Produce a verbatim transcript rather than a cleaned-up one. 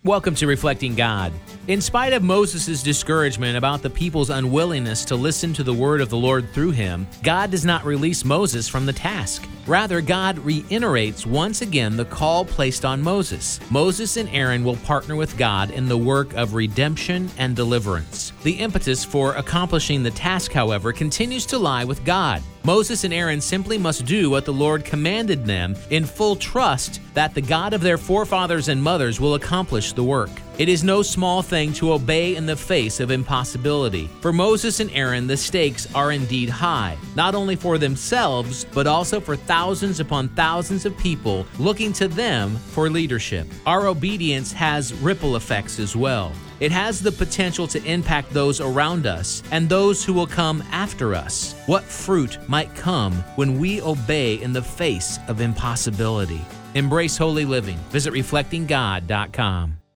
Welcome to Reflecting God. In spite of Moses' discouragement about the people's unwillingness to listen to the word of the Lord through him, God does not release Moses from the task. Rather, God reiterates once again the call placed on Moses. Moses and Aaron will partner with God in the work of redemption and deliverance. The impetus for accomplishing the task, however, continues to lie with God. Moses and Aaron simply must do what the Lord commanded them in full trust that the God of their forefathers and mothers will accomplish the work. It is no small thing to obey in the face of impossibility. For Moses and Aaron, the stakes are indeed high, not only for themselves, but also for thousands upon thousands of people looking to them for leadership. Our obedience has ripple effects as well. It has the potential to impact those around us and those who will come after us. What fruit might come when we obey in the face of impossibility? Embrace holy living. Visit reflecting god dot com.